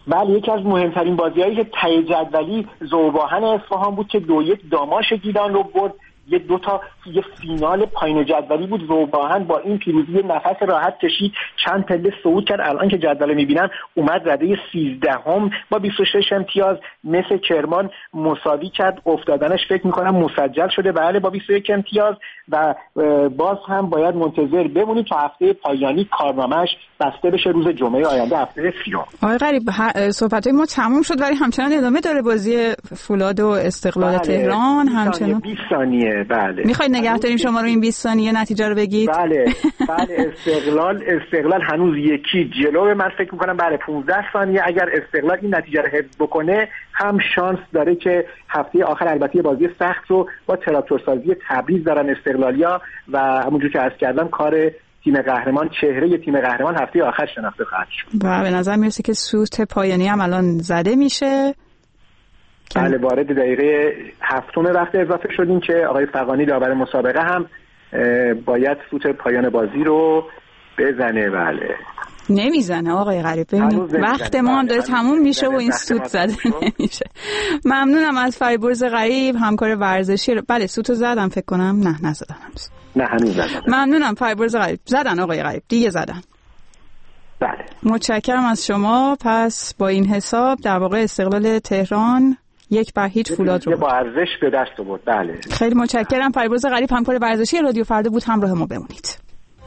بله، یکی از مهمترین بازی‌هایی که ته جدولی ذوباهن اصفهان بود که دو یک داماش گیلان رو برد. یه دو تا یه فینال پایین جدولی بود. ذوباهن با این پیروزی نفس راحت کشید، چند پله صعود کرد. الان که جدول می‌بینم اومد رده سیزدهم با بیست و شش امتیاز. مثل کرمان مساوی کرد، افتادنش فکر می‌کنم مسجل شده بله با بیست و یک امتیاز و باز هم باید منتظر بمونیم تا هفته پایانی کارنامه‌اش بسته بشه روز جمعه آینده هفته سیوم. آقای غریب صحبت‌های ما تموم شد ولی همچنان ادامه داره بازی فولاد و استقلال بله. تهران همچنان بیست ثانیه بله. میخواید نگه داریم شما رو این بیست ثانیه نتیجه رو بگید؟ بله بله استقلال استقلال هنوز یکی جلو. من فکر می‌کنم بله پانزده ثانیه اگر استقلال این نتیجه رو حفظ بکنه هم شانس داره که هفته آخر البته بازی سخت رو با تراکتورسازی تبریز دارن استقلالیا و همونجور که عرض کردم کار تیم قهرمان چهره تیم قهرمان هفته آخر شناخته خواهد شد. و به نظر میرسه که سوت پایانی هم الان زده میشه. بله وارد دقیقه هفتم وقت اضافه شدیم که آقای فغانی داور مسابقه هم باید سوت پایان بازی رو بزنه. بله نمیزنه آقای غریب، ببینید وقت ما هم داره تموم میشه و این سوت زده نمیشه. ممنونم از فریبرز غریب همکار ورزشی. بله سوتو زدم فکر کنم. نه نزدم هنوز. نه هنوز زدم. ممنونم فریبرز غریب. زدن آقای غریب دیگه زدن. بله متشکرم از شما. پس با این حساب در واقع استقلال تهران یک بر هیچ فولاد رو با ارزش به دست آورد. بله خیلی متشکرم. فریبرز غریب همکار ورزشی رادیو فردا بود. همراه ما بمونید.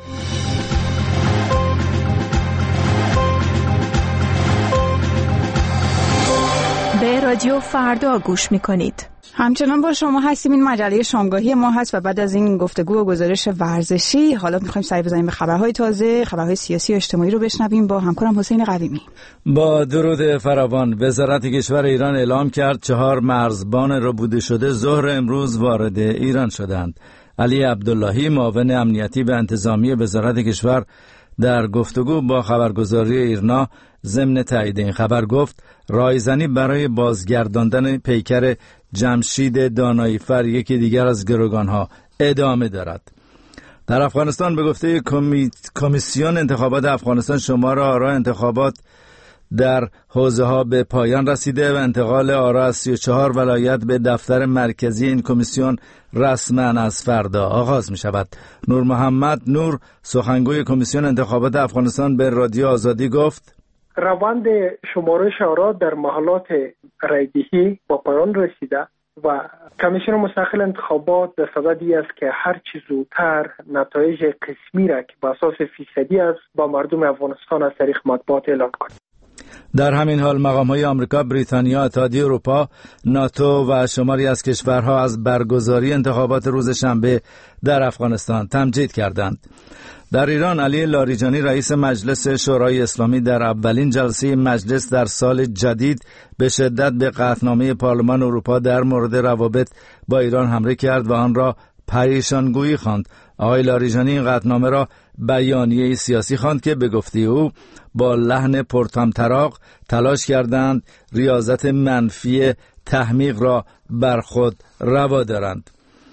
به رادیو فردا گوش میکنید. همچنان با شما هستیم. این مجله شامگاهی ما هست و بعد از این گفتگو و گزارش ورزشی حالا میخوایم سری بزنیم به خبرهای تازه، خبرهای سیاسی و اجتماعی رو بشنویم با همکارم حسین قویمی. با درود فراوان. وزارت کشور ایران اعلام کرد چهار مرزبان ربوده شده ظهر امروز وارد ایران شدند. علی عبداللهی معاون امنیتی و انتظامی وزارت کشور در گفتگو با خبرگزاری ایرنا ضمن تایید این خبر گفت رایزنی برای بازگرداندن پیکر جمشید داناییفر یکی دیگر از گروگانها ادامه دارد. در افغانستان به گفته کمی... کمیسیون انتخابات افغانستان شمار آرا انتخابات در حوزه ها به پایان رسیده و انتقال آرا از سی و چهار ولایت به دفتر مرکزی این کمیسیون رسما از فردا آغاز می شود. نور محمد نور سخنگوی کمیسیون انتخابات افغانستان به رادیو آزادی گفت روند شمارش آرا در محلات رایدهی با پایان رسیده و کمیسیون مستقل انتخابات در صددی است که هر چه زودتر نتایج قسمی را که با اساس فیصدی است با مردم افغانستان از طریق مطبوعات اعلام کنید. در همین حال مقام‌های آمریکا، بریتانیا، اتحادیه اروپا، ناتو و شماری از کشورها از برگزاری انتخابات روز شنبه در افغانستان تمجید کردند. در ایران علی لاریجانی رئیس مجلس شورای اسلامی در اولین جلسه مجلس در سال جدید به شدت به قطعنامه پارلمان اروپا در مورد روابط با ایران حمله کرد و آن را پریشانگویی خواند. آقای لاریجانی این قطعنامه را بیانیه سیاسی خواند که به گفته او با لحن پرطمطراق تلاش کردند ریاضت منفی تحمیق را بر خود روا دارند.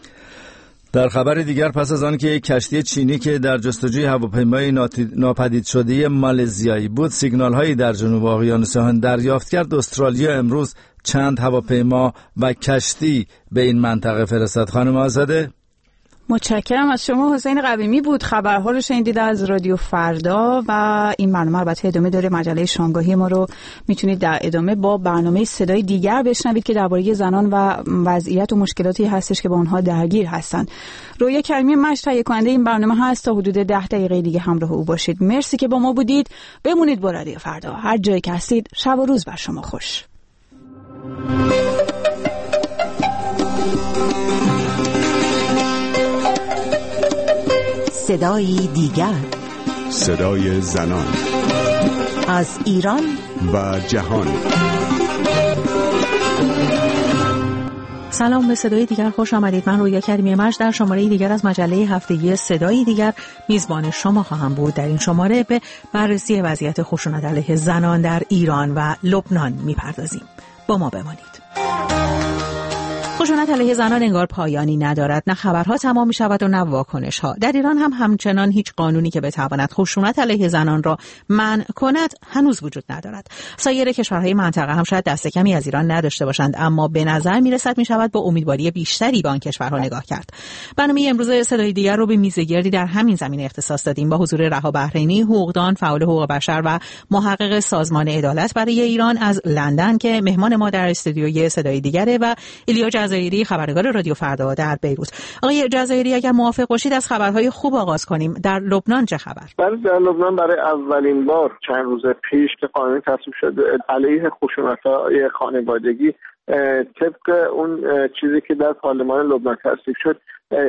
در خبر دیگر پس از آن که یک کشتی چینی که در جستجوی هواپیمای ناپدید شده مالزیایی بود سیگنال‌هایی در جنوب اقیانوس هند دریافت کرد، استرالیا امروز چند هواپیما و کشتی به این منطقه فرستاد. خانم آزاده متشکرم از شما. حسین قویمی بود. خبرها رو شنیدید از رادیو فردا و این برنامه البته ادامه داره. مجله شامگاهی ما رو میتونید در ادامه با برنامه صدای دیگر بشنوید که درباره زنان و وضعیت و مشکلاتی هستش که با اونها درگیر هستن. رویا کریمی مشت تهیه کننده این برنامه هست. تا حدود ده دقیقه دیگه همراه او باشید. مرسی که با ما بودید. بمونید با رادیو فردا. هر جایی که هستید شب و روز بر شما خوش. صدای دیگر، صدای زنان از ایران و جهان. سلام، به صدای دیگر خوش آمدید. من رویا کریمی مجد در شماره دیگر از مجله هفتگی صدای دیگر میزبان شما خواهم بود. در این شماره به بررسی وضعیت خشونت علیه زنان در ایران و لبنان میپردازیم. با ما بمانید. خشونت علیه زنان انگار پایانی ندارد، نه خبرها تمام می شود و نه واکنش ها. در ایران هم همچنان هیچ قانونی که بتواند خشونت علیه زنان را منع کند هنوز وجود ندارد. سایر کشورهای منطقه هم شاید دست کمی از ایران نداشته باشند، اما به نظر می رسد می شود با امیدواری بیشتری به آن کشورها نگاه کرد. برنامه امروز صدای دیگر رو به میزگردی در همین زمینه اختصاص دادیم با حضور رها بحرینی، حقوقدان، فعال حقوق بشر و محقق سازمان عدالت برای ایران از لندن که مهمان ما در استودیوی صدای دیگره، و ایلیا جزایری خبرنگار رادیو فردا در بیروت. آقای جزایری اگر موافق باشید از خبرهای خوب آغاز کنیم. در لبنان چه خبر؟ بله، در لبنان برای اولین بار چند روز پیش که قانون تصویب شده علیه خشونت‌های خانوادگی، طبق اون چیزی که در پارلمان لبنان تصویب شد،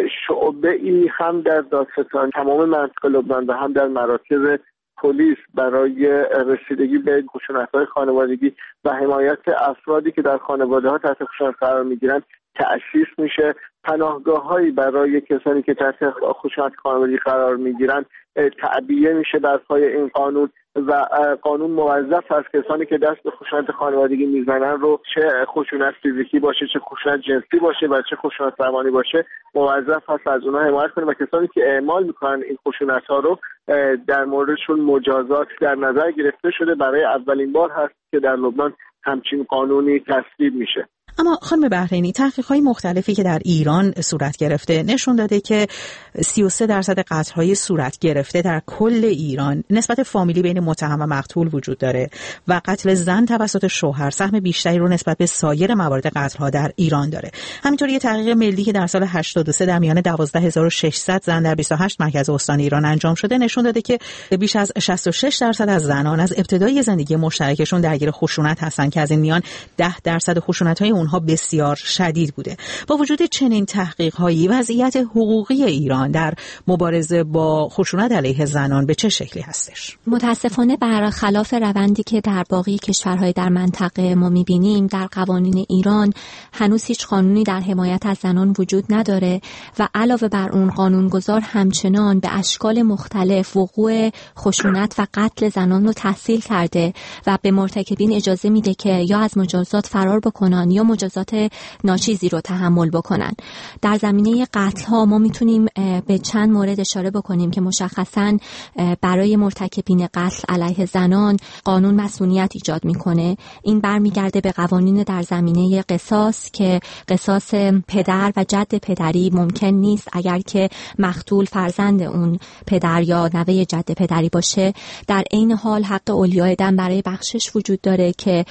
شعبه ای هم در دادستان تمام منطقه لبنان و هم در مراکز پلیس برای رسیدگی به خشونت‌های خانوادگی و حمایت افرادی که در خانواده‌ها تحت خشونت قرار می‌گیرند تأسیس میشه. پناهگاه‌هایی برای کسانی که تحت خشونت خانوادگی قرار می‌گیرند تعبیه میشه بر پای این قانون، و قانون موظف است کسانی که دست به خشونت خانوادگی میزنن رو، چه خشونت فیزیکی باشه، چه خشونت جنسی باشه و چه خشونت روانی باشه، موظف است از اونها حمایت کنه و کسانی که اعمال میکنن این خشونت‌ها رو در موردشون مجازات در نظر گرفته شده. برای اولین بار هست که در لبنان همچین قانونی تصویب میشه. اما خانم بحرینی، تحقیقات مختلفی که در ایران صورت گرفته نشون داده که سی و سه درصد قتل‌های صورت گرفته در کل ایران نسبت فامیلی بین متهم و مقتول وجود داره و قتل زن توسط شوهر سهم بیشتری رو نسبت به سایر موارد قتل‌ها در ایران داره. همینطور یه تحقیق ملی که در سال هشتاد و سه در میان دوازده هزار و ششصد زن در بیست و هشت مرکز استان ایران انجام شده نشون داده که بیش از شصت و شش درصد از زنان از ابتدای زندگی مشترکشون درگیر خشونت هستن که از این میان ده درصد خشونت‌های اونها بسیار شدید بوده. با وجود چنین تحقیق‌هایی وضعیت حقوقی ایران در مبارزه با خشونت علیه زنان به چه شکلی هستش؟ متاسفانه برخلاف روندی که در باقی کشورهای در منطقه ما می‌بینیم، در قوانین ایران هنوز هیچ قانونی در حمایت از زنان وجود نداره و علاوه بر اون قانونگذار همچنان به اشکال مختلف وقوع خشونت و قتل زنان رو تسهیل کرده و به مرتکبین اجازه میده که یا از مجازات فرار بکنن یا مجازات ناچیزی رو تحمل بکنن. در زمینه قتل ها ما میتونیم به چند مورد اشاره بکنیم که مشخصاً برای مرتکبین قتل علیه زنان قانون مسئولیت ایجاد میکنه. این برمیگرده به قوانین در زمینه قصاص که قصاص پدر و جد پدری ممکن نیست اگر که مقتول فرزند اون پدر یا نوه جد پدری باشه. در عین حال حق اولیای دم برای بخشش وجود داره که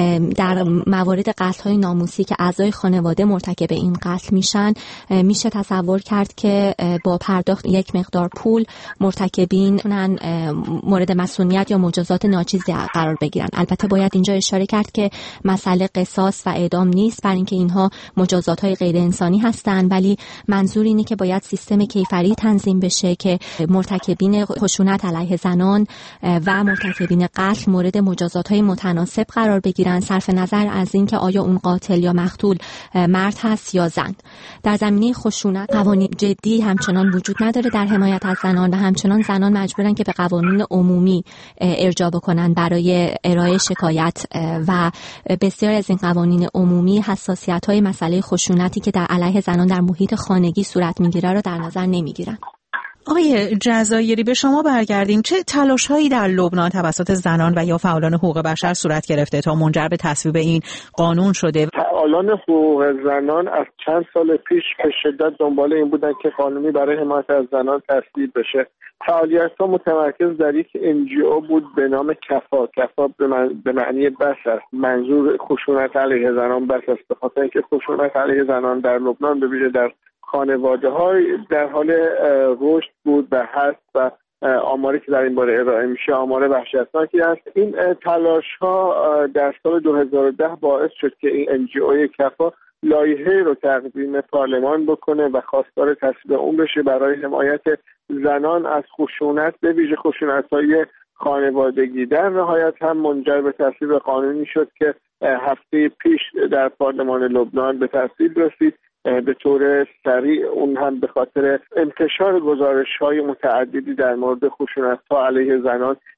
در موارد قتل های ناموسی که اعضای خانواده مرتکب این قتل میشن، میشه تصور کرد که با پرداخت یک مقدار پول مرتکبین میتونن مورد مسئولیت یا مجازات ناچیزی قرار بگیرن. البته باید اینجا اشاره کرد که مسئله قصاص و اعدام نیست، برای اینکه اینها مجازات های غیر انسانی هستن، ولی منظور اینه که باید سیستم کیفری تنظیم بشه که مرتکبین خشونت علیه زنان و مرتکبین قتل مورد مجازات های متناسب قرار بگیرن، صرف نظر از اینکه آیا اون قاتل یا مقتول مرد هست یا زن. در زمینه خشونت قوانین جدی همچنان وجود نداره در حمایت از زنان و همچنان زنان مجبورن که به قوانین عمومی ارجاع بکنن برای ارائه شکایت و بسیار از این قوانین عمومی حساسیت‌های مسئله خشونتی که در علیه زنان در محیط خانگی صورت میگیره رو در نظر نمیگیرن. آقای جزایری به شما برگردیم. چه تلاش‌هایی در لبنان توسط زنان و یا فعالان حقوق بشر صورت گرفته تا منجر به تصویب این قانون شده؟ فعالان حقوق زنان از چند سال پیش به شدت دنبال این بودن که قانونی برای حمایت از زنان تصویب بشه. فعالیت‌ها متمرکز در یک ان جی او بود به نام کفا. کفا به, من... به معنی بس است. منظور خشونت علیه زنان بس است، به خاطر اینکه خشونت علیه زنان در لبنان به ویژه در خانواده های در حال رشد بود و هست و آماری که در این باره ارائه میشه آمار وحشتناکی است. این تلاش ها در سال دو هزار و ده باعث شد که این ان جی او کفا لایحه رو تقدیم پارلمان بکنه و خواستار تصویب اون بشه برای حمایت زنان از خشونت، به ویژه خشونت‌های خانوادگی. در نهایت هم منجر به تصویب قانونی شد که هفته پیش در پارلمان لبنان به تصویب رسید به طور سریع، اون هم به خاطر انتشار گزارش‌های متعددی در مورد خشونت‌ها علیه زنان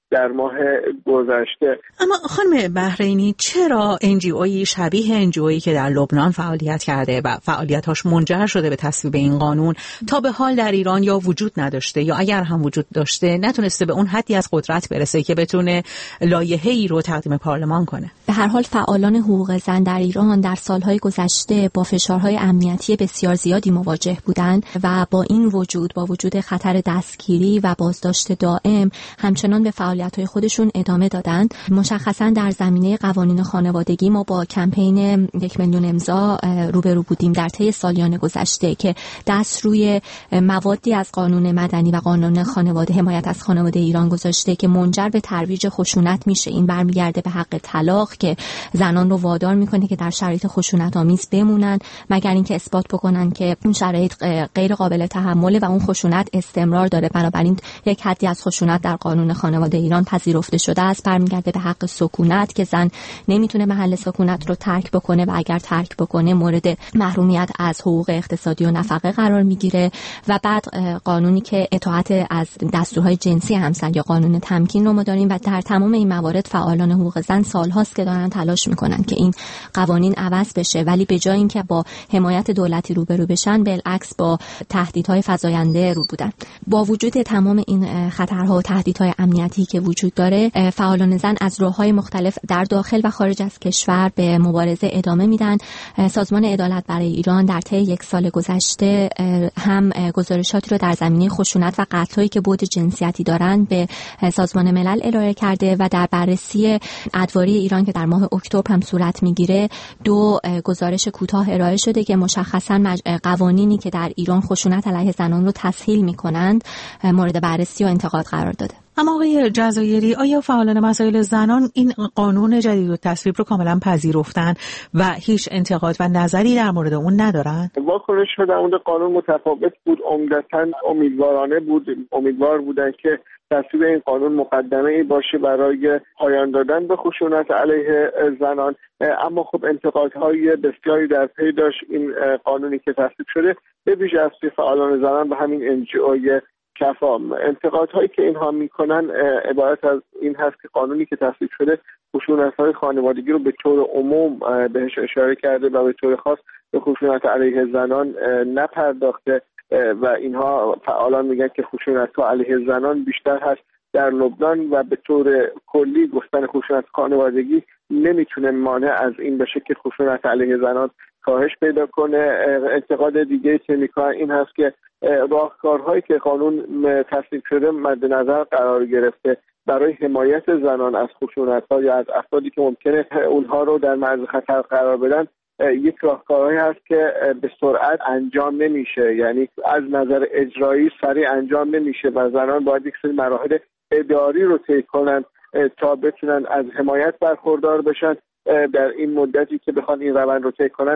در ماه گذشته. اما خانم بحرینی، چرا انجیوی شبیه انجیویی که در لبنان فعالیت کرده و فعالیت‌هاش منجر شده به تصویب این قانون تا به حال در ایران یا وجود نداشته یا اگر هم وجود داشته نتونسته به اون حدی از قدرت برسه که بتونه لایحه‌ای رو تقدیم پارلمان کنه؟ به هر حال فعالان حقوق زن در ایران در سالهای گذشته با فشارهای امنیتی بسیار زیادی مواجه بودند و با این وجود با وجود خطر دستگیری و بازداشت دائم همچنان به فعالیت‌های خودشون ادامه دادند. مشخصاً در زمینه قوانین خانوادگی ما با کمپین یک میلیون امضا روبرو بودیم در طی سالیان گذشته که دست روی موادی از قانون مدنی و قانون خانواده حمایت از خانواده ایران گذاشته که منجر به ترویج خشونت میشه. این برمیگرده به حق طلاق که زنان رو وادار میکنه که در شرایط خشونت آمیز بمونن مگر اینکه اثبات بکنن که اون شرایط غیر قابل تحمله و اون خشونت استمرار داره. بنابراین یک حدی از خشونت در قانون خانواده ایران پذیرفته شده است. برمیگرده به حق سکونت که زن نمیتونه محل سکونت رو ترک بکنه و اگر ترک بکنه مورد محرومیت از حقوق اقتصادی و نفقه قرار میگیره. و بعد قانونی که اطاعت از دستورهای جنسی همسر یا قانون تمکین رو ما داریم و در تمام این موارد فعالان حقوق زن سالهاست که دارن تلاش میکنن که این قوانین عوض بشه، ولی به جای اینکه با حمایت دولتی روبرو بشن بالعکس با تهدیدهای فزاینده رو بودن. با وجود تمام این خطرها و تهدیدهای امنیتی که وجود داره، فعالان زن از راههای مختلف در داخل و خارج از کشور به مبارزه ادامه میدن. سازمان عدالت برای ایران در طی یک سال گذشته هم گزارشاتی رو در زمینه خشونت و قتل‌هایی که بعد جنسیتی دارند به سازمان ملل ارائه کرده و در بررسی ادواری ایران که در ماه اکتبر هم صورت میگیره دو گزارش کوتاه ارائه شده که مشخصاً قوانینی که در ایران خشونت علیه زنان رو تسهیل میکنند مورد بررسی و انتقاد قرار داده. اما آقای جزایری، آیا فعالان مسائل زنان این قانون جدید و تصویب رو کاملا پذیرفتن و هیچ انتقاد و نظری در مورد اون ندارن؟ واکنش در مورد قانون متفاوت بود. عمدتاً امیدوارانه بود. امیدوار بودن که تصویب این قانون مقدمه‌ای باشه برای پایان دادن به خشونت علیه زنان. اما خب انتقادهای بسیاری در پی داشت این قانونی که تصویب شده، به ویژه از فعالان زنان به همین انجیوی کفام. انتقادهایی که اینها میکنن عبارت از این هست که قانونی که تصویب شده خشونت‌های خانوادگی رو به طور عموم بهش اشاره کرده و به طور خاص به خشونت علیه زنان نپرداخته و اینها فعالان میگن که خشونت‌ها علیه زنان بیشتر هست در لبنان و به طور کلی گفتن خشونت خانوادگی نمیتونه مانع از این بشه که خشونت علیه زنان کاهش پیدا کنه. انتقاد دیگه که میکنن این هست که راهکارهایی که قانون تصویب شده مد نظر قرار گرفته برای حمایت زنان از خشونت‌ها یا از افرادی که ممکنه اونها رو در معرض خطر قرار بدن، یک راهکارهایی هست که به سرعت انجام نمیشه، یعنی از نظر اجرایی سریع انجام نمیشه و زنان باید یک سری مراحل اداری رو طی کنن تا بتونن از حمایت برخوردار بشن. در این مدتی که بخوان این روند رو طی کنن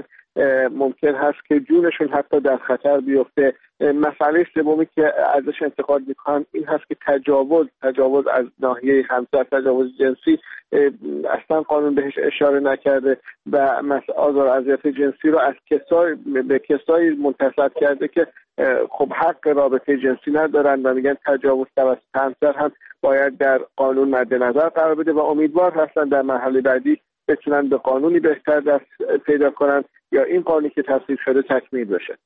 ممکن هست که جونشون حتی در خطر بیفته. مسئله سومی که ازش انتقاد میکنن این هست که تجاوز تجاوز از ناحیه همسر، تجاوز جنسی اصلا قانون بهش اشاره نکرده و آزار و اذیت جنسی رو از کسای به کسایی منتسب کرده که خب حق رابطه جنسی ندارن و میگن تجاوز توسط همسر هم باید در قانون مد نظر قرار بده و امیدوار هستن در مرحله بعدی بتونن به قانونی بهتر دست پیدا کنن یا این قانونی که تصویب شده تکمیل بشه.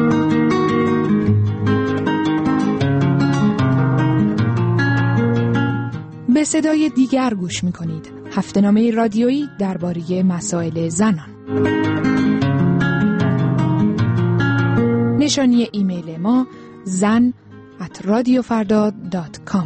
به صدای دیگر گوش میکنید. هفته‌نامه رادیویی درباره مسائل زنان. نشانی ایمیل ما زن ات رادیو فردا دات کام.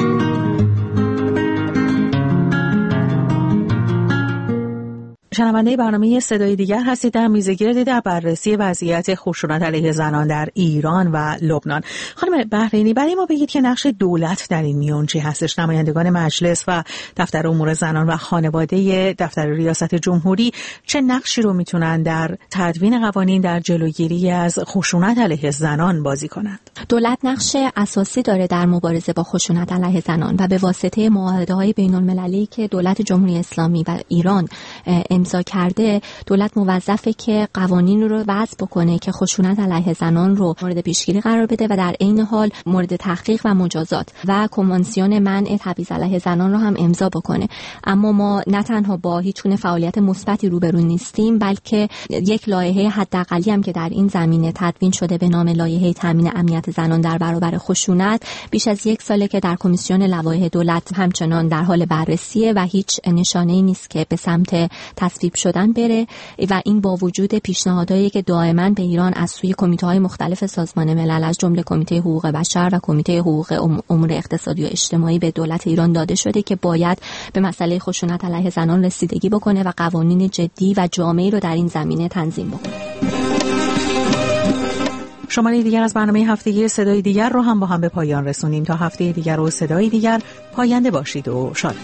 شنونده برنامه صدای دیگر هستید. در میزگیر در بررسی وضعیت خشونت علیه زنان در ایران و لبنان. خانم بحرینی، برای ما بگید که نقش دولت در این میون چی هستش؟ نمایندگان مجلس و دفتر امور زنان و خانواده دفتر ریاست جمهوری چه نقشی رو میتونن در تدوین قوانین در جلوگیری از خشونت علیه زنان بازی کنند؟ دولت نقش اساسی داره در مبارزه با خشونت علیه زنان و به واسطه معاهده‌های بین‌المللی که دولت جمهوری اسلامی و ایران امضا کرده، دولت موظفه که قوانین رو وضع بکنه که خشونت علیه زنان رو مورد پیشگیری قرار بده و در عین حال مورد تحقیق و مجازات و کنوانسیون منع تبعیض علیه زنان رو هم امضا بکنه. اما ما نه تنها با هیچ گونه فعالیت مثبتی روبرو نیستیم، بلکه یک لایحه حداقلی هم که در این زمینه تدوین شده به نام لایحه تامین امنیت زنان در برابر خشونت بیش از یک ساله که در کمیسیون لوایح دولت همچنان در حال بررسیه و هیچ نشانه‌ای نیست که به سمت تصویب شدن بره و این با وجود پیشنهادهایی که دائما به ایران از سوی کمیته‌های مختلف سازمان ملل از جمله کمیته حقوق بشر و کمیته حقوق امور اقتصادی و اجتماعی به دولت ایران داده شده که باید به مسئله خشونت علیه زنان رسیدگی بکنه و قوانین جدی و جامعی رو در این زمینه تنظیم بکنه. شماره دیگر از برنامه هفتگی صدای دیگر رو هم با هم به پایان رسونیم. تا هفته دیگر و صدای دیگر، پاینده باشید و شادمان.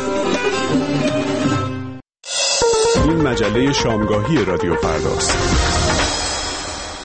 این مجله شامگاهی رادیو فرداست.